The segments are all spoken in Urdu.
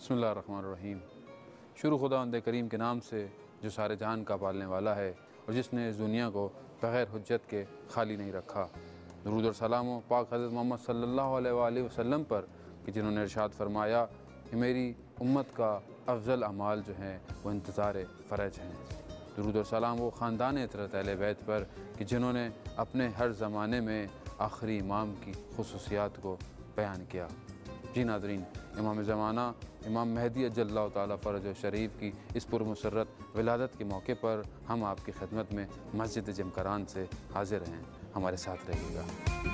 بسم اللہ الرحمن الرحیم۔ شروع خداوند کریم کے نام سے جو سارے جہان کا پالنے والا ہے اور جس نے اس دنیا کو بغیر حجت کے خالی نہیں رکھا۔ درود اور سلام و پاک حضرت محمد صلی اللہ علیہ وآلہ وسلم پر کہ جنہوں نے ارشاد فرمایا کہ میری امت کا افضل اعمال جو ہیں وہ انتظار فرج ہیں۔ درود اور سلام وہ خاندان عطرت اہل بیت پر کہ جنہوں نے اپنے ہر زمانے میں آخری امام کی خصوصیات کو بیان کیا۔ جی ناظرین، امام زمانہ امام مہدی اجل اللہ تعالیٰ فرج و شریف کی اس پرمسرت ولادت کے موقع پر ہم آپ کی خدمت میں مسجد جمکران سے حاضر ہیں۔ ہمارے ساتھ رہیے گا۔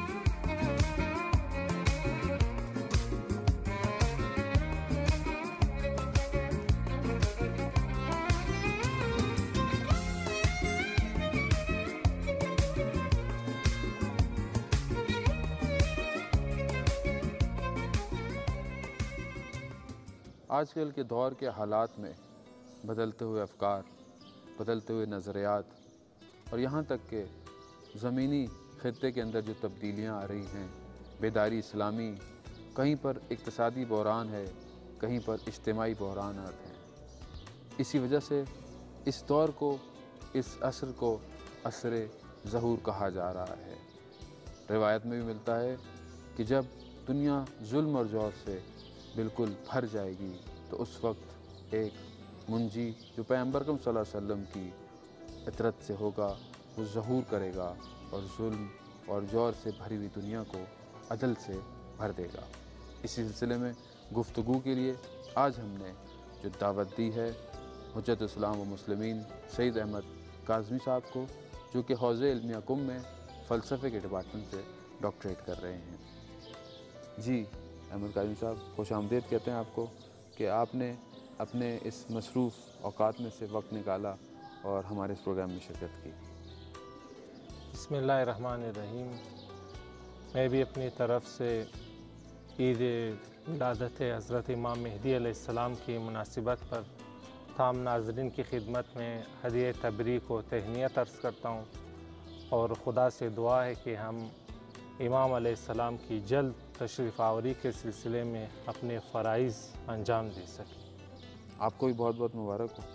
آج کل کے دور کے حالات میں بدلتے ہوئے افکار، بدلتے ہوئے نظریات اور یہاں تک کہ زمینی خطے کے اندر جو تبدیلیاں آ رہی ہیں، بیداری اسلامی، کہیں پر اقتصادی بحران ہے، کہیں پر اجتماعی بحرانات ہیں۔ اسی وجہ سے اس دور کو، اس عصر کو عصر ظہور کہا جا رہا ہے۔ روایت میں بھی ملتا ہے کہ جب دنیا ظلم اور جور سے بالکل بھر جائے گی تو اس وقت ایک منجی جو پیغمبر اکرم صلی اللہ علیہ وسلم کی عطرت سے ہوگا، وہ ظہور کرے گا اور ظلم اور جور سے بھری ہوئی دنیا کو عدل سے بھر دے گا۔ اسی سلسلے میں گفتگو کے لیے آج ہم نے جو دعوت دی ہے حجت اسلام و مسلمین سید احمد کاظمی صاحب کو، جو کہ حوزہ علمیہ قم میں فلسفے کے ڈپارٹمنٹ سے ڈاکٹریٹ کر رہے ہیں۔ جی احمد کاظمی صاحب، خوش آمدید کہتے ہیں آپ کو کہ آپ نے اپنے اس مصروف اوقات میں سے وقت نکالا اور ہمارے اس پروگرام میں شرکت کی۔ بسم اللہ الرحمن الرحیم۔ میں بھی اپنی طرف سے عید ولادت حضرت امام مہدی علیہ السلام کی مناسبت پر تمام ناظرین کی خدمت میں ہدیہ تبریک و تہنیت عرض کرتا ہوں، اور خدا سے دعا ہے کہ ہم امام علیہ السلام کی جلد تشریف آوری کے سلسلے میں اپنے فرائض انجام دے سکیں۔ آپ کو بھی بہت بہت مبارک ہو۔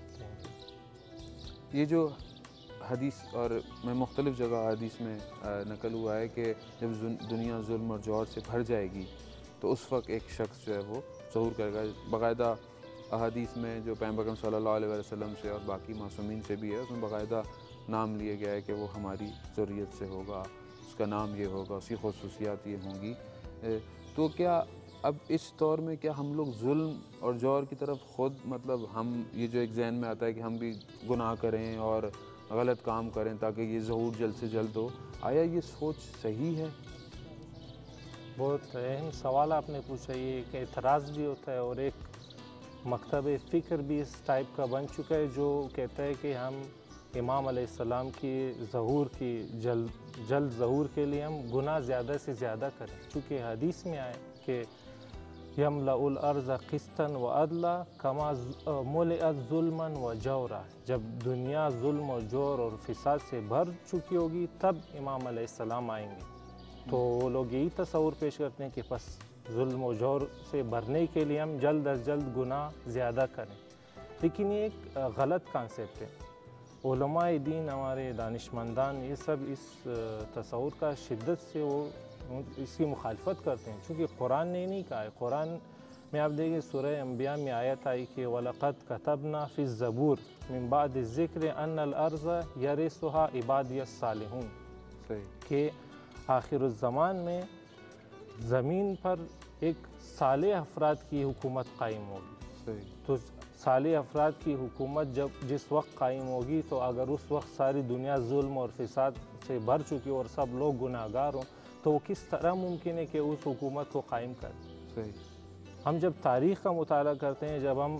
یہ جو حدیث، اور میں مختلف جگہ حدیث میں نقل ہوا ہے کہ جب دنیا ظلم اور جور سے بھر جائے گی تو اس وقت ایک شخص جو ہے وہ ظہور کرے گا۔ باقاعدہ احادیث میں جو پیغمبر اکرم صلی اللہ علیہ وسلم سے اور باقی معصومین سے بھی ہے، اس میں باقاعدہ نام لیا گیا ہے کہ وہ ہماری ذریت سے ہوگا، اس کا نام یہ ہوگا، اس کی خصوصیات یہ ہوں گی۔ تو کیا اب اس دور میں کیا ہم لوگ ظلم اور جور کی طرف خود، مطلب ہم یہ جو ایک ذہن میں آتا ہے کہ ہم بھی گناہ کریں اور غلط کام کریں تاکہ یہ ظہور جلد سے جلد ہو، آیا یہ سوچ صحیح ہے؟ بہت اہم سوال آپ نے پوچھا۔ یہ ایک اعتراض بھی ہوتا ہے اور ایک مکتب فکر بھی اس ٹائپ کا بن چکا ہے جو کہتا ہے کہ ہم امام علیہ السلام کی ظہور کی جلد ظہور کے لیے ہم گناہ زیادہ سے زیادہ کریں، چونکہ حدیث میں آئے کہ یملأ الارض قسطا وعدلا کما ملئت ظلما وجورا۔ جب دنیا ظلم و جور اور فساد سے بھر چکی ہوگی تب امام علیہ السلام آئیں گے۔ تو وہ لوگ یہی تصور پیش کرتے ہیں کہ بس ظلم و جور سے بھرنے کے لیے ہم جلد از جلد گناہ زیادہ کریں، لیکن یہ ایک غلط کانسیپٹ ہے۔ علماء دین، ہمارے دانشمندان، یہ سب اس تصور کا شدت سے وہ اس کی مخالفت کرتے ہیں، چونکہ قرآن نے نہیں کہا ہے۔ قرآن میں آپ دیکھیں سورہ انبیاء میں آیت آئی کہ وَلَقَدْ كَتَبْنَا فِي الزَّبُورِ مِن بَعْدِ الذِّكْرِ أَنَّ الْأَرْضَ يَرِثُهَا عِبَادِيَ الصَّالِحُونَ، کہ آخر الزمان میں زمین پر ایک صالح افراد کی حکومت قائم ہوگی۔ تو صالح افراد کی حکومت جس وقت قائم ہوگی تو اگر اس وقت ساری دنیا ظلم اور فساد سے بھر چکی اور سب لوگ گناہ گار ہوں تو وہ کس طرح ممکن ہے کہ اس حکومت کو قائم کریں؟ ہم جب تاریخ کا مطالعہ کرتے ہیں، جب ہم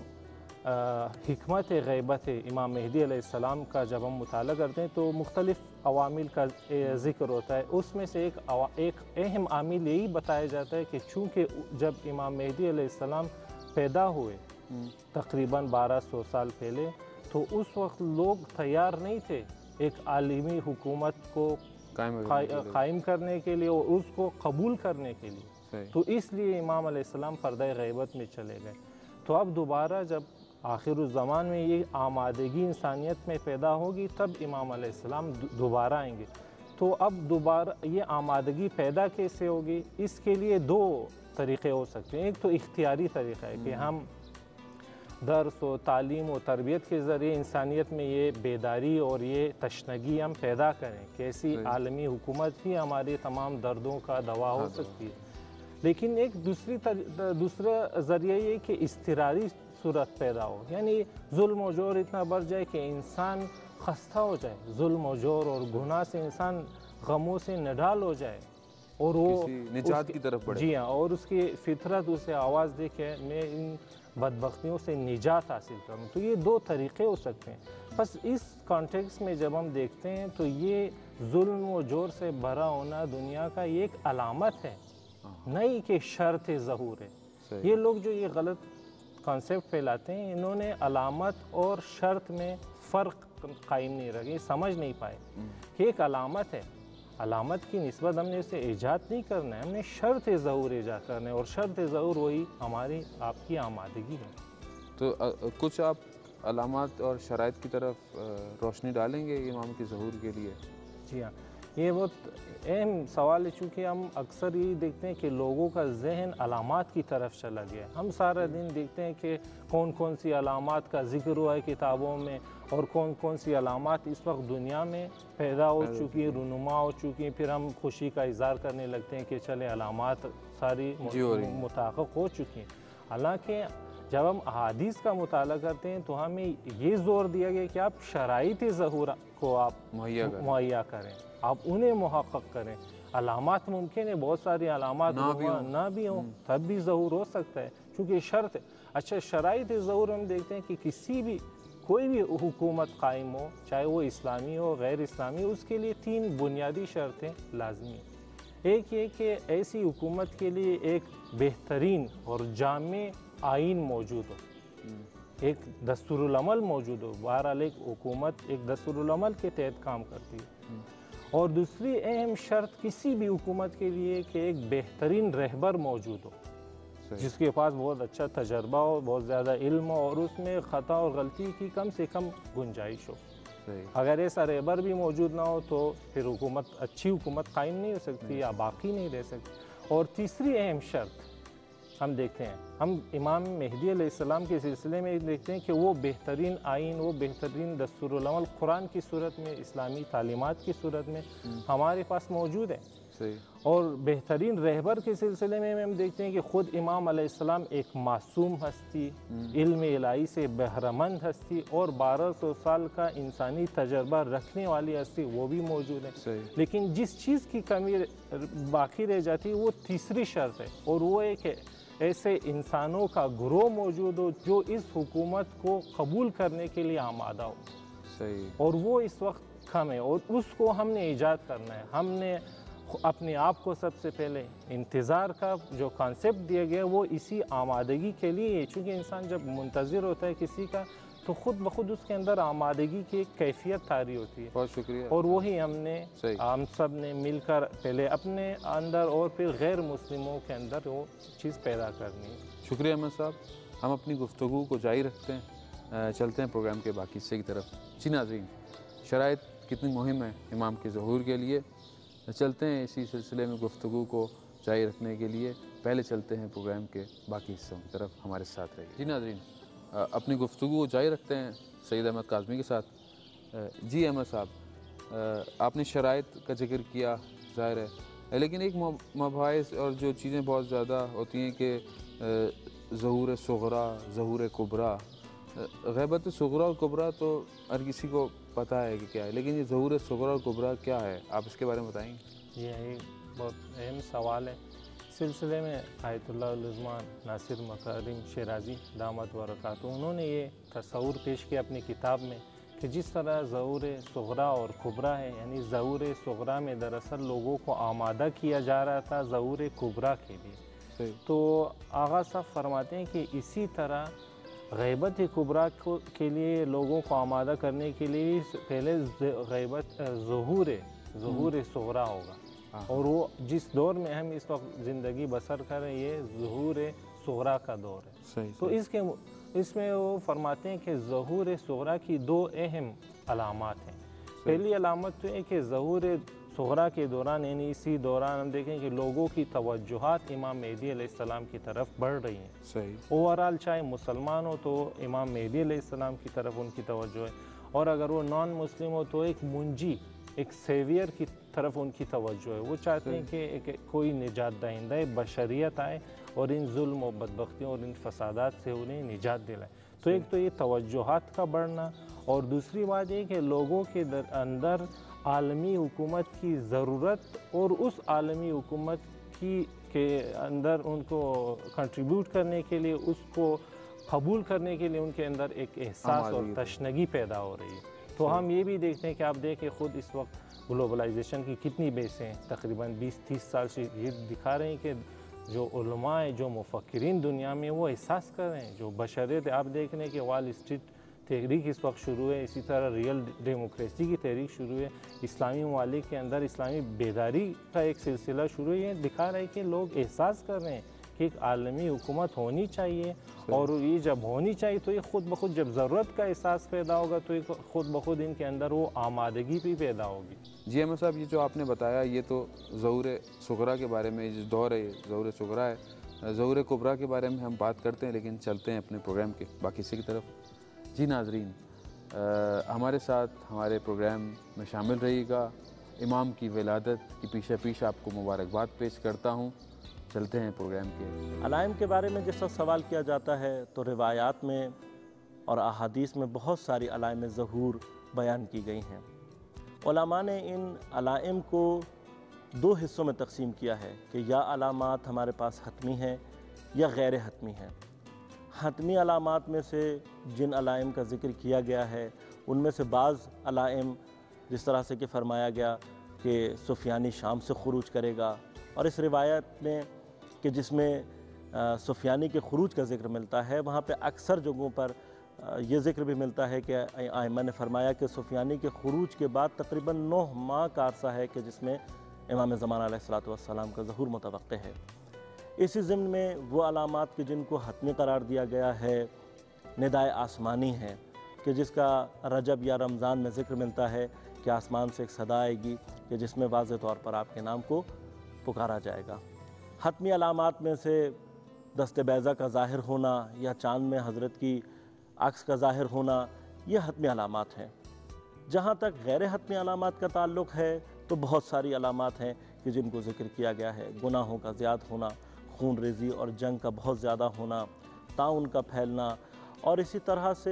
حکمت غیبت امام مہدی علیہ السلام کا جب ہم مطالعہ کرتے ہیں تو مختلف عوامل کا ذکر ہوتا ہے۔ اس میں سے ایک اہم عامل یہی بتایا جاتا ہے کہ چونکہ جب امام مہدی علیہ السلام پیدا ہوئے تقریباً 1200 سال پہلے، تو اس وقت لوگ تیار نہیں تھے ایک عالمی حکومت کو قائم کرنے کے لیے اور اس کو قبول کرنے کے لیے، تو اس لیے امام علیہ السلام پردہ غیبت میں چلے گئے۔ تو اب دوبارہ جب آخر الزمان میں یہ آمادگی انسانیت میں پیدا ہوگی تب امام علیہ السلام دوبارہ آئیں گے۔ تو اب دوبارہ یہ آمادگی پیدا کیسے ہوگی؟ اس کے لیے دو طریقے ہو سکتے ہیں۔ ایک تو اختیاری طریقہ ہے کہ ہم درس و تعلیم و تربیت کے ذریعے انسانیت میں یہ بیداری اور یہ تشنگی ہم پیدا کریں کہ ایسی عالمی حکومت ہی ہماری تمام دردوں کا دوا ہو سکتی ہے۔ لیکن ایک دوسرا ذریعہ یہ کہ اضطراری صورت پیدا ہو، یعنی ظلم و جور اتنا بڑھ جائے کہ انسان خستہ ہو جائے، ظلم و جور اور گناہ سے انسان غموں سے نڈال ہو جائے اور وہ نجات کی طرف بڑھے۔ جی ہاں، اور اس کی فطرت اسے آواز دے کہ میں ان بدبختیوں سے نجات حاصل کروں۔ تو یہ دو طریقے ہو سکتے ہیں۔ بس اس کانٹیکس میں جب ہم دیکھتے ہیں تو یہ ظلم و جور سے بھرا ہونا دنیا کا یہ ایک علامت ہے، نہیں کہ شرط ظہور ہے۔ یہ لوگ جو یہ غلط کانسیپٹ پھیلاتے ہیں، انہوں نے علامت اور شرط میں فرق قائم نہیں رکھا، یہ سمجھ نہیں پائے کہ ایک علامت ہے، علامت کی نسبت ہم نے اسے ایجاد نہیں کرنا ہے، ہم نے شرط ظہور ایجاد کرنا ہے، اور شرط ظہور وہی ہماری آپ کی آمادگی ہے۔ تو کچھ آپ علامات اور شرائط کی طرف روشنی ڈالیں گے امام کے ظہور کے لیے؟ جی ہاں، یہ بہت اہم سوال ہے، چونکہ ہم اکثر یہ دیکھتے ہیں کہ لوگوں کا ذہن علامات کی طرف چلا گیا ہے۔ ہم سارا دن دیکھتے ہیں کہ کون کون سی علامات کا ذکر ہوا ہے کتابوں میں، اور کون کون سی علامات اس وقت دنیا میں پیدا ہو چکی ہیں، رونما ہو چکی ہیں، پھر ہم خوشی کا اظہار کرنے لگتے ہیں کہ چلے علامات ساری متحقق ہو چکی ہیں۔ حالانکہ جب ہم احادیث کا مطالعہ کرتے ہیں تو ہمیں یہ زور دیا گیا کہ آپ شرائط ظہور کو آپ مہیا کریں، آپ انہیں محقق کریں۔ علامات ممکن ہے بہت ساری علامات نہ بھی ہوں، تب بھی ظہور ہو سکتا ہے، چونکہ شرط ہے۔ اچھا، شرائط ظہور ہم دیکھتے ہیں کہ کوئی بھی حکومت قائم ہو، چاہے وہ اسلامی ہو غیر اسلامی، اس کے لیے 3 بنیادی شرطیں لازمی ہیں۔ ایک یہ کہ ایسی حکومت کے لیے ایک بہترین اور جامع آئین موجود ہو، ایک دستور العمل موجود ہو۔ بہرحال ایک حکومت ایک دستور العمل کے تحت کام کرتی ہے۔ اور دوسری اہم شرط کسی بھی حکومت کے لیے کہ ایک بہترین رہبر موجود ہو، جس کے پاس بہت اچھا تجربہ ہو، بہت زیادہ علم ہو، اور اس میں خطا اور غلطی کی کم سے کم گنجائش ہو۔ اگر ایسا رہبر بھی موجود نہ ہو تو پھر اچھی حکومت قائم نہیں ہو سکتی یا باقی نہیں رہ سکتی۔ اور تیسری اہم شرط ہم دیکھتے ہیں، ہم امام مہدی علیہ السلام کے سلسلے میں دیکھتے ہیں کہ وہ بہترین آئین، وہ بہترین دستور العمل قرآن کی صورت میں، اسلامی تعلیمات کی صورت میں ہمارے پاس موجود ہے۔ اور بہترین رہبر کے سلسلے میں ہم دیکھتے ہیں کہ خود امام علیہ السلام ایک معصوم ہستی، علم الہی سے بہرمند ہستی اور 1200 سال کا انسانی تجربہ رکھنے والی ہستی وہ بھی موجود ہے۔ لیکن جس چیز کی کمی باقی رہ جاتی ہے وہ تیسری شرط ہے، اور وہ ہے کہ ایسے انسانوں کا گروہ موجود ہو جو اس حکومت کو قبول کرنے کے لیے آمادہ ہو۔ اور وہ اس وقت کم ہے، اور اس کو ہم نے ایجاد کرنا ہے۔ ہم نے اپنے آپ کو سب سے پہلے انتظار کا جو کانسیپٹ دیا گیا وہ اسی آمادگی کے لیے ہے، چونکہ انسان جب منتظر ہوتا ہے کسی کا تو خود بخود اس کے اندر آمادگی کی ایک کیفیت طاری ہوتی ہے۔ بہت شکریہ۔ اور وہی ہم سب نے مل کر پہلے اپنے اندر اور پھر غیر مسلموں کے اندر وہ چیز پیدا کرنی ہے۔ شکریہ احمد صاحب، ہم اپنی گفتگو کو جاری رکھتے ہیں، چلتے ہیں پروگرام کے باقی حصے کی طرف۔ جی ناظرین، شرائط کتنی مہم ہے امام کے ظہور کے لیے، چلتے ہیں اسی سلسلے میں گفتگو کو جاری رکھنے کے لیے۔ پہلے چلتے ہیں پروگرام کے باقی حصوں کی طرف، ہمارے ساتھ رہیے۔ جی ناظرین، اپنی گفتگو کو جاری رکھتے ہیں سید احمد کاظمی کے ساتھ۔ جی احمد صاحب، آپ نے شرائط کا ذکر کیا، ظاہر ہے، لیکن ایک مباحث اور جو چیزیں بہت زیادہ ہوتی ہیں کہ ظہور صغریٰ، ظہور کبریٰ۔ غیبت صغریٰ اور کبریٰ تو ہر کسی کو پتہ ہے کہ کیا ہے، لیکن یہ ظہور صغریٰ اور کبریٰ کیا ہے، آپ اس کے بارے میں بتائیں گے؟ یہ بہت اہم سوال ہے۔ سلسلے میں آیت اللہ العظمہ ناصر مکارم شیرازی دامت برکاتہ، انہوں نے یہ تصور پیش کیا اپنی کتاب میں کہ جس طرح ظہور صغریٰ اور کبریٰ ہے، یعنی ظہور صغریٰ میں دراصل لوگوں کو آمادہ کیا جا رہا تھا ظہور کبریٰ کے لیے، تو آغا صاحب فرماتے ہیں کہ اسی طرح غیبت کبریٰ کے لیے لوگوں کو آمادہ کرنے کے لیے پہلے ظہور صغریٰ ہوگا، اور وہ جس دور میں ہم اس وقت زندگی بسر کر رہے ہیں یہ ظہور صغرا کا دور ہے۔ صحیح تو اس میں وہ فرماتے ہیں کہ ظہور صغرا کی دو اہم علامات ہیں۔ پہلی علامت تو ہے کہ ظہور صغرا کے دوران، یعنی اسی دوران ہم دیکھیں کہ لوگوں کی توجہات امام مہدی علیہ السلام کی طرف بڑھ رہی ہیں۔ صحیح اوورال چاہے مسلمان ہو تو امام مہدی علیہ السلام کی طرف ان کی توجہ ہے، اور اگر وہ نان مسلم ہو تو ایک منجی، ایک سیویئر کی طرف ان کی توجہ ہے۔ وہ چاہتے ہیں کہ کوئی نجات دہندہ بشریت آئے اور ان ظلم و بدبختیوں اور ان فسادات سے انہیں نجات دلائے۔ تو ایک تو یہ توجہات کا بڑھنا، اور دوسری بات یہ کہ لوگوں کے اندر عالمی حکومت کی ضرورت، اور اس عالمی حکومت کے اندر ان کو کنٹریبیوٹ کرنے کے لیے، اس کو قبول کرنے کے لیے ان کے اندر ایک احساس اور تشنگی پیدا ہو رہی ہے۔ تو ہم یہ بھی دیکھتے ہیں کہ آپ دیکھیں خود اس وقت گلوبلائزیشن کی کتنی بیسیں ہیں، تقریباً 20-30 سال سے یہ دکھا رہے ہیں کہ جو علماء ہیں، جو مفکرین دنیا میں، وہ احساس کر رہے ہیں۔ جو بشریت، آپ دیکھ رہے ہیں کہ وال اسٹریٹ تحریک اس وقت شروع ہے، اسی طرح ریئل ڈیموکریسی کی تحریک شروع ہے، اسلامی ممالک کے اندر اسلامی بیداری کا ایک سلسلہ شروع ہے۔ یہ دکھا رہا ہے کہ لوگ احساس کر رہے ہیں کہ ایک عالمی حکومت ہونی چاہیے، اور یہ جب ہونی چاہیے تو یہ خود بخود، جب ضرورت کا احساس پیدا ہوگا تو یہ خود بخود ان کے اندر وہ آمادگی بھی پیدا ہوگی۔ جی احمد صاحب، یہ جو آپ نے بتایا یہ تو ظہور صغرا کے بارے میں، جو دور ہے ظہور صغرا ہے، ظہور کبریٰ کے بارے میں ہم بات کرتے ہیں، لیکن چلتے ہیں اپنے پروگرام کے باقی حصے کی طرف۔ جی ناظرین، ہمارے ساتھ ہمارے پروگرام میں شامل رہیے گا۔ امام کی ولادت کی پیش آپ کو مبارکباد پیش کرتا ہوں۔ چلتے ہیں پروگرام کے۔ علائم کے بارے میں جس وقت سوال کیا جاتا ہے تو روایات میں اور احادیث میں بہت ساری علائم ظہور بیان کی گئی ہیں۔ علماء نے ان علائم کو دو حصوں میں تقسیم کیا ہے کہ یا علامات ہمارے پاس حتمی ہیں یا غیر حتمی ہیں۔ حتمی علامات میں سے جن علائم کا ذکر کیا گیا ہے ان میں سے بعض علائم، جس طرح سے کہ فرمایا گیا کہ سفیانی شام سے خروج کرے گا، اور اس روایت میں کہ جس میں سفیانی کے خروج کا ذکر ملتا ہے، وہاں پہ اکثر جگہوں پر یہ ذکر بھی ملتا ہے کہ ائمہ نے فرمایا کہ سفیانی کے خروج کے بعد تقریباً 9 ماہ کا عرصہ ہے کہ جس میں امام زمان علیہ السلام کا ظہور متوقع ہے۔ اسی ضمن میں وہ علامات کہ جن کو حتمی قرار دیا گیا ہے، ندائے آسمانی ہے کہ جس کا رجب یا رمضان میں ذکر ملتا ہے کہ آسمان سے ایک صدا آئے گی کہ جس میں واضح طور پر آپ کے نام کو پکارا جائے گا۔ حتمی علامات میں سے دست بیضہ کا ظاہر ہونا یا چاند میں حضرت کی عکس کا ظاہر ہونا، یہ حتمی علامات ہیں۔ جہاں تک غیر حتمی علامات کا تعلق ہے تو بہت ساری علامات ہیں کہ جن کو ذکر کیا گیا ہے۔ گناہوں کا زیادہ ہونا، خون ریزی اور جنگ کا بہت زیادہ ہونا، طاعون کا پھیلنا، اور اسی طرح سے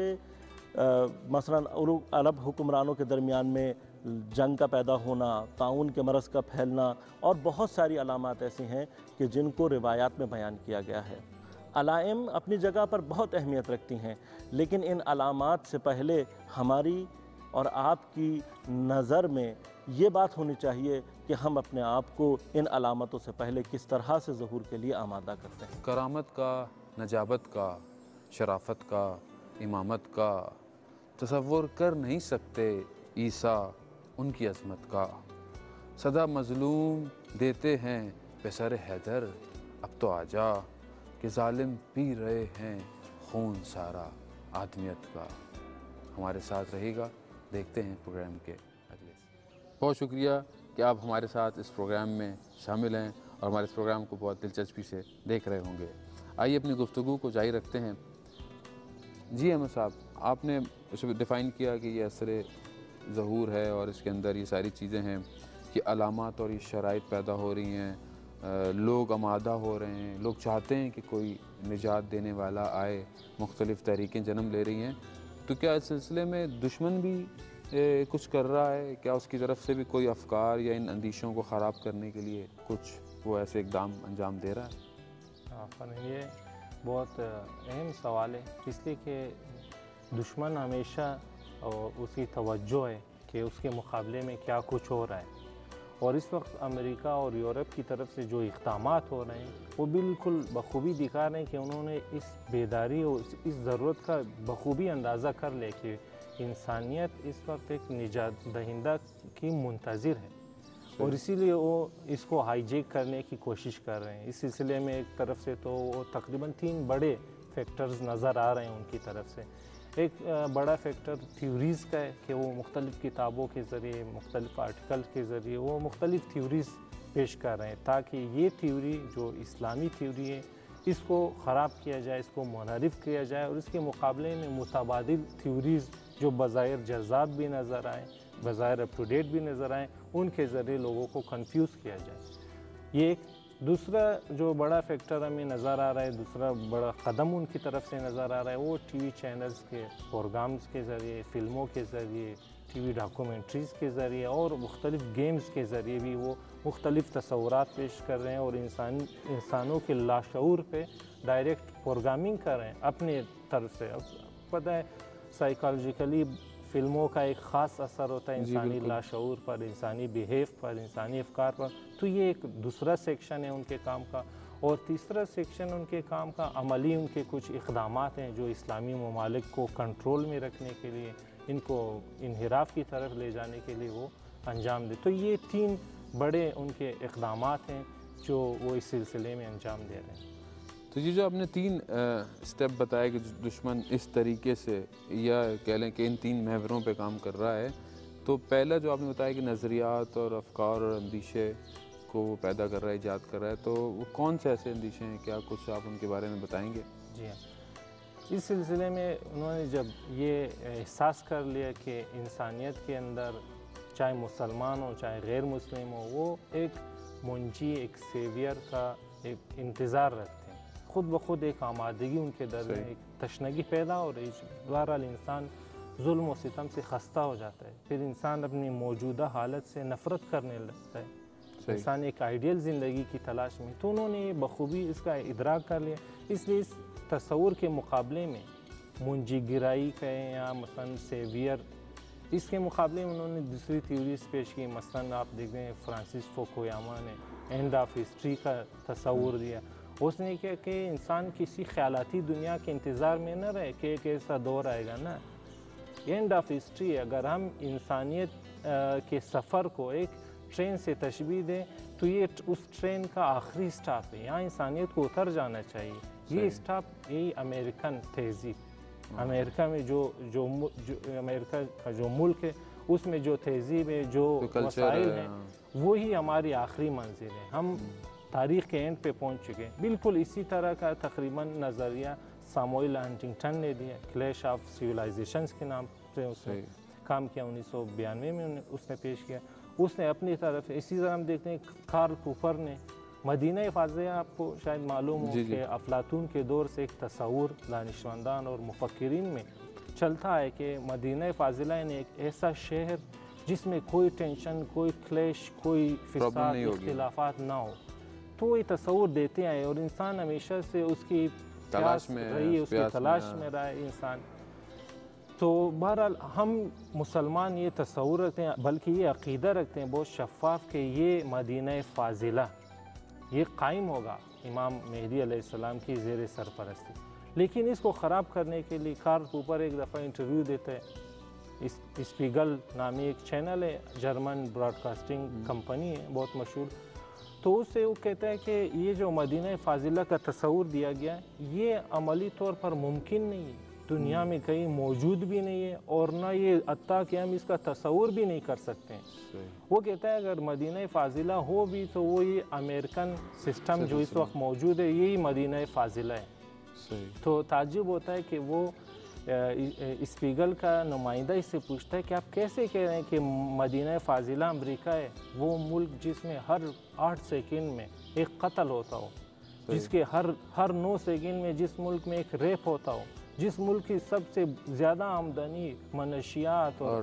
مثلاً عرب حکمرانوں کے درمیان میں جنگ کا پیدا ہونا، طاعون کے مرض کا پھیلنا، اور بہت ساری علامات ایسی ہیں کہ جن کو روایات میں بیان کیا گیا ہے۔ علائم اپنی جگہ پر بہت اہمیت رکھتی ہیں، لیکن ان علامات سے پہلے ہماری اور آپ کی نظر میں یہ بات ہونی چاہیے کہ ہم اپنے آپ کو ان علامتوں سے پہلے کس طرح سے ظہور کے لیے آمادہ کرتے ہیں۔ کرامت کا، نجابت کا، شرافت کا، امامت کا تصور کر نہیں سکتے عیسیٰ ان کی عظمت کا۔ صدا مظلوم دیتے ہیں پسر حیدر، اب تو آجا کہ ظالم پی رہے ہیں خون سارا آدمیت کا۔ ہمارے ساتھ رہے گا، دیکھتے ہیں پروگرام کے اگلے سے۔ بہت شکریہ کہ آپ ہمارے ساتھ اس پروگرام میں شامل ہیں اور ہمارے اس پروگرام کو بہت دلچسپی سے دیکھ رہے ہوں گے۔ آئیے اپنی گفتگو کو جاری رکھتے ہیں۔ جی احمد صاحب، آپ نے اسے ڈیفائن کیا کہ یہ اثر ظہور ہے اور اس کے اندر یہ ساری چیزیں ہیں کہ علامات اور یہ شرائط پیدا ہو رہی ہیں، لوگ آمادہ ہو رہے ہیں، لوگ چاہتے ہیں کہ کوئی نجات دینے والا آئے، مختلف تحریکیں جنم لے رہی ہیں۔ تو کیا اس سلسلے میں دشمن بھی کچھ کر رہا ہے؟ کیا اس کی طرف سے بھی کوئی افکار یا ان اندیشوں کو خراب کرنے کے لیے کچھ وہ ایسے اقدام انجام دے رہا ہے؟ یہ بہت اہم سوال ہے، اس لیے کہ دشمن ہمیشہ اس کی توجہ ہے کہ اس کے مقابلے میں کیا کچھ ہو رہا ہے، اور اس وقت امریکہ اور یورپ کی طرف سے جو اقدامات ہو رہے ہیں وہ بالکل بخوبی دکھا رہے ہیں کہ انہوں نے اس بیداری اور اس ضرورت کا بخوبی اندازہ کر لے کہ انسانیت اس وقت ایک نجات دہندہ کی منتظر ہے، اور اسی لیے وہ اس کو ہائیجیک کرنے کی کوشش کر رہے ہیں۔ اس سلسلے میں ایک طرف سے تو وہ تقریباً 3 بڑے فیکٹرز نظر آ رہے ہیں ان کی طرف سے۔ ایک بڑا فیکٹر تھیوریز کا ہے کہ وہ مختلف کتابوں کے ذریعے، مختلف آرٹیکل کے ذریعے وہ مختلف تھیوریز پیش کر رہے ہیں تاکہ یہ تھیوری جو اسلامی تھیوری ہے اس کو خراب کیا جائے، اس کو منحرف کیا جائے، اور اس کے مقابلے میں متبادل تھیوریز جو بظاہر جذاب بھی نظر آئیں، بظاہر اپ ٹو ڈیٹ بھی نظر آئیں، ان کے ذریعے لوگوں کو کنفیوز کیا جائے۔ یہ ایک دوسرا جو بڑا فیکٹر ہمیں نظر آ رہا ہے، دوسرا بڑا قدم ان کی طرف سے نظر آ رہا ہے، وہ ٹی وی چینلز کے پروگرامز کے ذریعے، فلموں کے ذریعے، ٹی وی ڈاکومنٹریز کے ذریعے اور مختلف گیمز کے ذریعے بھی وہ مختلف تصورات پیش کر رہے ہیں اور انسانوں کے لاشعور پہ ڈائریکٹ پروگرامنگ کر رہے ہیں اپنے طرف سے۔ اب پتہ ہے سائیکالوجیکلی فلموں کا ایک خاص اثر ہوتا ہے انسانی لاشعور پر، انسانی بیہیو پر، انسانی افکار پر، تو یہ ایک دوسرا سیکشن ہے ان کے کام کا۔ اور تیسرا سیکشن ان کے کام کا عملی ان کے کچھ اقدامات ہیں جو اسلامی ممالک کو کنٹرول میں رکھنے کے لیے، ان کو انحراف کی طرف لے جانے کے لیے وہ انجام دے۔ تو یہ 3 بڑے ان کے اقدامات ہیں جو وہ اس سلسلے میں انجام دے رہے ہیں۔ تو یہ جو آپ نے 3 اسٹیپ بتایا کہ دشمن اس طریقے سے یا کہہ لیں کہ ان 3 محوروں پہ کام کر رہا ہے، تو پہلا جو آپ نے بتایا کہ نظریات اور افکار اور اندیشے کو وہ پیدا کر رہا ہے، ایجاد کر رہا ہے، تو وہ کون سے ایسے اندیشے ہیں؟ کیا کچھ آپ ان کے بارے میں بتائیں گے؟ جی ہاں، اس سلسلے میں انہوں نے جب یہ احساس کر لیا کہ انسانیت کے اندر چاہے مسلمان ہو چاہے غیر مسلم ہو، وہ ایک منجی، ایک سیویئر کا ایک انتظار رکھتے ہیں، خود بخود ایک آمادگی ان کے دل میں، ایک تشنگی پیدا ہو رہی ہے۔ بہرحال انسان ظلم و ستم سے خستہ ہو جاتا ہے، پھر انسان اپنی موجودہ حالت سے نفرت کرنے لگتا ہے، انسان ایک آئیڈیل زندگی کی تلاش میں۔ تو انہوں نے بخوبی اس کا ادراک کر لیا، اس لیے اس تصور کے مقابلے میں منجی گرائی کہیں یا مثلا سیویئر، اس کے مقابلے میں انہوں نے دوسری تھیوریز پیش کی۔ مثلا آپ دیکھیں ہیں فرانسس فوکویاما نے اینڈ آف ہسٹری کا تصور دیا۔ اس نے کیا کہ انسان کسی خیالاتی دنیا کے انتظار میں نہ رہے کہ ایک ایسا دور آئے گا نا، اینڈ آف ہسٹری ہے۔ اگر ہم انسانیت کے سفر کو ایک ٹرین سے تشبیہ دیں تو یہ اس ٹرین کا آخری اسٹاپ ہے، یہاں انسانیت کو اتر جانا چاہیے۔ یہ اسٹاپ یہی امریکن تہذیب، امریکہ میں جو امریکہ کا جو ملک ہے اس میں جو تہذیب ہے، جو مسائل ہیں، وہی ہماری آخری منزل ہے۔ ہم تاریخ کے اینڈ پہ پہنچ چکے ہیں۔ بالکل اسی طرح کا تقریباً نظریہ ساموئل ہنٹنگٹن نے دیا، کلیش آف سیولائزیشنز کے نام سے اس نے کام کیا، 1992 میں اس نے پیش کیا۔ اس نے اپنی طرف اسی طرح ہم دیکھتے ہیں کارل پوپر نے مدینہ فاضلہ، آپ کو شاید معلوم ہو کہ افلاطون کے دور سے ایک تصور دانشمندان اور مفکرین میں چلتا ہے کہ مدینہ فاضلہ نے ایک ایسا شہر جس میں کوئی ٹینشن، کوئی کلیش، کوئی فساد، اختلافات نہ ہو، تو یہ تصور دیتے آئے اور انسان ہمیشہ سے اس کی تلاش میں رہی، اس کی تلاش میں رہا ہے انسان۔ تو بہرحال ہم مسلمان یہ تصور رکھتے ہیں، بلکہ یہ عقیدہ رکھتے ہیں بہت شفاف کہ یہ مدینہ فاضلہ یہ قائم ہوگا امام مہدی علیہ السلام کی زیر سرپرستی۔ لیکن اس کو خراب کرنے کے لیے کارل پوپر ایک دفعہ انٹرویو دیتا ہے، اسپیگل نامی ایک چینل ہے، جرمن براڈ کاسٹنگ کمپنی ہے بہت مشہور، تو اس سے وہ کہتا ہے کہ یہ جو مدینہ فاضلہ کا تصور دیا گیا ہے یہ عملی طور پر ممکن نہیں ہے، دنیا میں کہیں موجود بھی نہیں ہے، اور نہ یہ حتیٰ کہ ہم اس کا تصور بھی نہیں کر سکتے ہیں۔ وہ کہتا ہے اگر مدینہ فاضلہ ہو بھی تو وہ یہ امریکن سسٹم جو اس وقت موجود ہے یہی مدینہ فاضلہ ہے۔ تو تعجب ہوتا ہے کہ وہ اسپیگل کا نمائندہ اس سے پوچھتا ہے کہ آپ کیسے کہہ رہے ہیں کہ مدینہ فاضلہ امریکہ ہے، وہ ملک جس میں ہر 8 سیکنڈ میں ایک قتل ہوتا ہو، جس کے ہر 9 سیکنڈ میں جس ملک میں ایک ریپ ہوتا ہو، جس ملک کی سب سے زیادہ آمدنی منشیات اور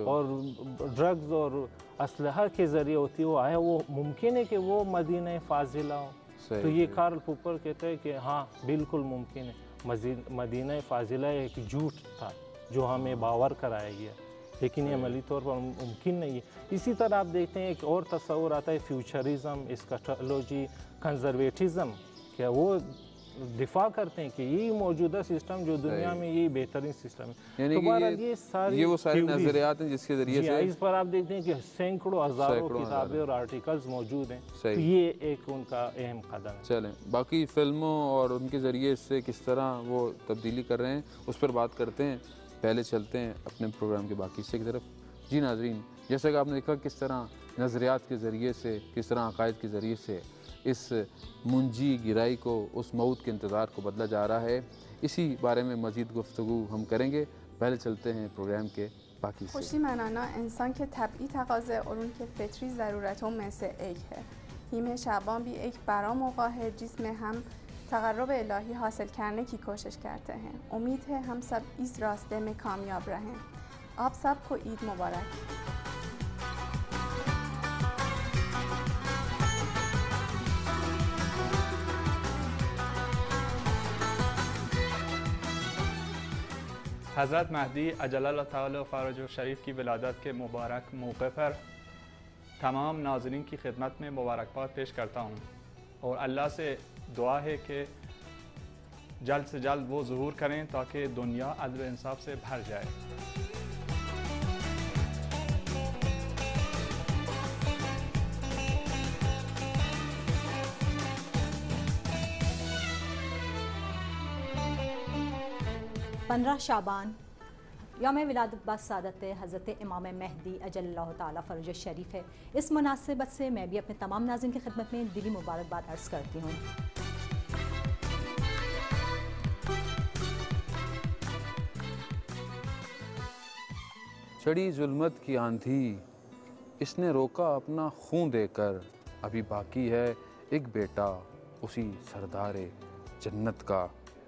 ڈرگز اور اسلحہ کے ذریعے ہوتی ہے، وہ آیا، وہ ممکن ہے کہ وہ مدینہ فاضلہ ہو؟ تو یہ کارل پوپر کہتے ہیں کہ ہاں بالکل ممکن ہے، مدینہ فاضلہ ایک جھوٹ تھا جو ہمیں باور کرایا گیا، لیکن یہ عملی طور پر ممکن نہیں ہے۔ اسی طرح آپ دیکھتے ہیں ایک اور تصور آتا ہے فیوچرزم، اسکیٹولوجی، کنزرویٹزم، کہ وہ دفاع کرتے ہیں کہ یہی موجودہ سسٹم جو دنیا میں یہی بہترین سسٹم ہے. یعنی تو بہرحال یہ وہ ساری نظریات ہیں جس کے ذریعے سے اس پر آپ دیکھتے ہیں کہ سینکڑوں ہزاروں کتابیں اور آرٹیکلز موجود ہیں. تو یہ ایک ان کا اہم قدم ہے. چلیں باقی فلموں اور ان کے ذریعے سے کس طرح وہ تبدیلی کر رہے ہیں اس پر بات کرتے ہیں. پہلے چلتے ہیں اپنے پروگرام کے باقی حصے کی طرف. جی ناظرین، جیسا کہ آپ نے دیکھا کس طرح نظریات کے ذریعے سے، کس طرح عقائد کے ذریعے سے اس منجی گرائی کو، اس موت کے انتظار کو بدلا جا رہا ہے، اسی بارے میں مزید گفتگو ہم کریں گے. پہلے چلتے ہیں پروگرام کے باقی حصے. خوشی منانا انسان کے طبعی تقاضے اور ان کے فطری ضرورتوں میں سے ایک ہے. نیمه شعبان بھی ایک بڑا موقع ہے جس میں ہم تقرب الہی حاصل کرنے کی کوشش کرتے ہیں. امید ہے ہم سب اس راستے میں کامیاب رہیں. آپ سب کو عید مبارک. حضرت مہدی عجل اللہ تعالی فرج شریف کی ولادت کے مبارک موقع پر تمام ناظرین کی خدمت میں مبارکباد پیش کرتا ہوں اور اللہ سے دعا ہے کہ جلد سے جلد وہ ظہور کریں تاکہ دنیا عدل و انصاف سے بھر جائے. پندرہ شعبان یوم ولادت بسعادت حضرت امام مہدی اجل اللہ تعالیٰ فرج شریف ہے. اس مناسبت سے میں بھی اپنے تمام ناظرین کی خدمت میں دلی مبارکباد عرض کرتی ہوں. چڑھی ظلمت کی آندھی، اس نے روکا اپنا خون دے کر، ابھی باقی ہے ایک بیٹا اسی سردار جنت کا.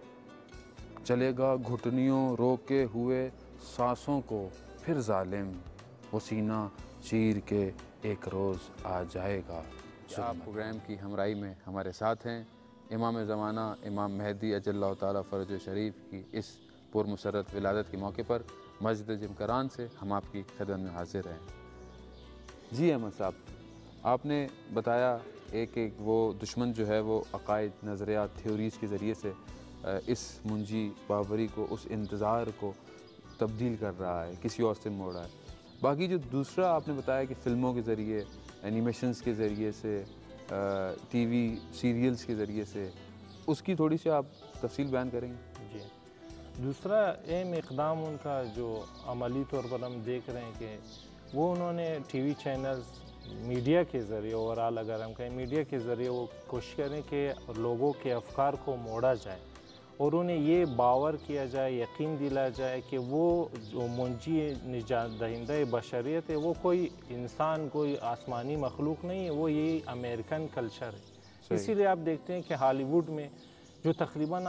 چلے گا گھٹنیوں روکے ہوئے سانسوں کو پھر ظالم، وہ سینہ چیر کے ایک روز آ جائے گا. آپ پروگرام کی ہمراہی میں ہمارے ساتھ ہیں. امام زمانہ امام مہدی اجل اللہ تعالیٰ فرج شریف کی اس پرمسرت ولادت کے موقع پر مسجد جمکران سے ہم آپ کی خدمت میں حاضر ہیں. جی احمد صاحب، آپ نے بتایا ایک وہ دشمن جو ہے وہ عقائد، نظریات، تھیوریز کے ذریعے سے اس منجی بابری کو، اس انتظار کو تبدیل کر رہا ہے، کسی اور سے موڑ رہا ہے. باقی جو دوسرا آپ نے بتایا کہ فلموں کے ذریعے، اینیمیشنز کے ذریعے سے، ٹی وی سیریلز کے ذریعے سے، اس کی تھوڑی سی آپ تفصیل بیان کریں گے؟ جی، دوسرا اہم اقدام ان کا جو عملی طور پر ہم دیکھ رہے ہیں کہ وہ انہوں نے ٹی وی چینلز، میڈیا کے ذریعے، اوورال اگر ہم کہیں میڈیا کے ذریعے وہ کوشش کریں کہ لوگوں کے افکار کو موڑا جائے اور انہیں یہ باور کیا جائے، یقین دلایا جائے کہ وہ جو منجی نجات دہندہ بشریت ہے وہ کوئی انسان، کوئی آسمانی مخلوق نہیں ہے، وہ یہی امریکن کلچر ہے. اسی لیے آپ دیکھتے ہیں کہ ہالی ووڈ میں جو تقریباً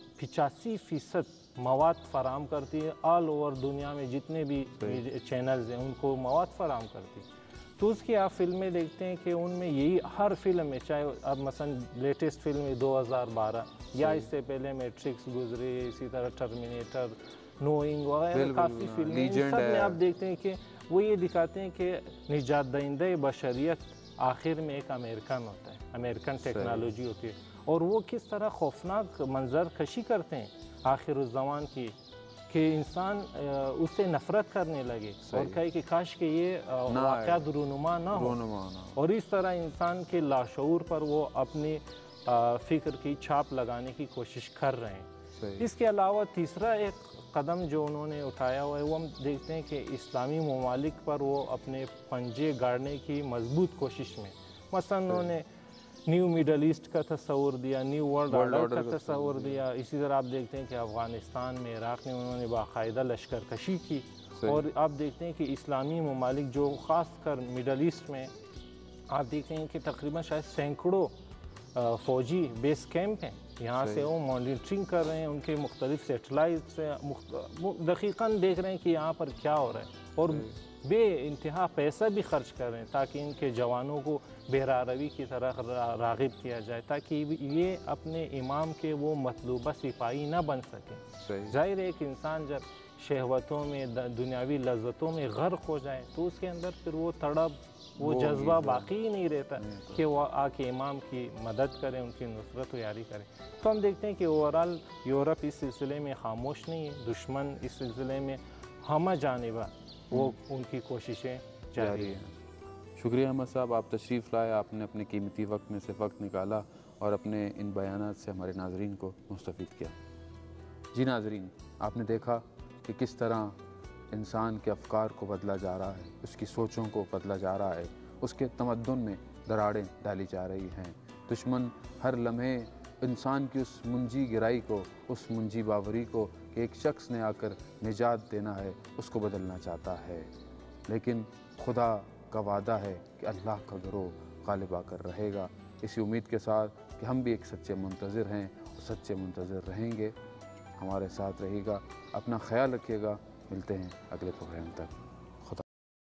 85% مواد فراہم کرتی ہے، آل اوور دنیا میں جتنے بھی چینلز ہیں ان کو مواد فراہم کرتی ہے. تو اس کی آپ فلمیں دیکھتے ہیں کہ ان میں یہی ہر فلم میں، چاہے اب مثلا لیٹسٹ فلم 2012 یا اس سے پہلے میٹرکس گزری، اسی طرح ٹرمینیٹر، نوئنگ وغیرہ کافی فلمیں، ان سب میں آپ دیکھتے ہیں کہ وہ یہ دکھاتے ہیں کہ نجات دہندہ بشریت آخر میں ایک امریکن ہوتا ہے، امریکن ٹیکنالوجی ہوتی ہے، اور وہ کس طرح خوفناک منظر کشی کرتے ہیں آخر الزمان کی کہ انسان اس سے نفرت کرنے لگے اور کہے کہ کاش کہ یہ واقعات رونما نہ ہو، اور اس طرح انسان کے لاشعور پر وہ اپنی فکر کی چھاپ لگانے کی کوشش کر رہے ہیں. اس کے علاوہ تیسرا ایک قدم جو انہوں نے اٹھایا ہوا ہے وہ ہم دیکھتے ہیں کہ اسلامی ممالک پر وہ اپنے پنجے گاڑنے کی مضبوط کوشش میں، مثلا انہوں نے نیو میڈل ایسٹ کا تصور دیا، نیو ورلڈ آرڈر کا تصور دیا. اسی طرح آپ دیکھتے ہیں کہ افغانستان میں، عراق میں انہوں نے باقاعدہ لشکر کشی کی، اور آپ دیکھتے ہیں کہ اسلامی ممالک جو خاص کر میڈل ایسٹ میں آپ دیکھتے ہیں کہ تقریباً شاید سینکڑوں فوجی بیس کیمپ ہیں، یہاں سے وہ مانیٹرنگ کر رہے ہیں، ان کے مختلف سیٹلائٹ سے دقیقاً دیکھ رہے ہیں کہ یہاں پر کیا ہو رہا ہے، اور بے انتہا پیسہ بھی خرچ کر رہے ہیں تاکہ ان کے جوانوں کو بہراروی کی طرح راغب کیا جائے تاکہ یہ اپنے امام کے وہ مطلوبہ سپاہی نہ بن سکیں. ظاہر ہے ایک انسان جب शहवतों में दुनियावी लज्जतों में गर्क हो जाए तो उसके अंदर फिर वो तड़प वो जज्बा बाकी ही नहीं रहता कि वो आके इमाम की मदद करें, उनकी नुसरत यारी करें। तो हम देखते हैं कि ओवरऑल यूरोप इस सिलसिले में खामोश नहीं है, दुश्मन इस सिलसिले में हम जानिबा वो उनकी कोशिशें जारी हैं। शुक्रिया अहमद साहब, आप तशरीफ़ लाए, आपने अपने कीमती वक्त में से वक्त निकाला और अपने इन बयानात से हमारे नाज़रीन को मुस्तफ़ीद किया। जी नाज़रीन, आपने देखा कि किस तरह इंसान के अफ़कार को बदला जा रहा है, उसकी सोचों को बदला जा रहा है, उसके तमद्दुन में दरारें डाली जा रही हैं। दुश्मन हर लम्हे इंसान की उस मुंजी गिराई को, उस मुंजी बावरी को कि एक शख्स ने आकर निजात देना है, उसको बदलना चाहता है। लेकिन खुदा का वादा है कि अल्लाह का गिरोह गालिब आकर रहेगा। इसी उम्मीद के साथ कि हम भी एक सच्चे मुंतज़िर हैं और सच्चे मुंतज़िर रहेंगे। हमारे साथ रहिएगा, अपना ख्याल रखिएगा। मिलते हैं अगले प्रोग्राम तक।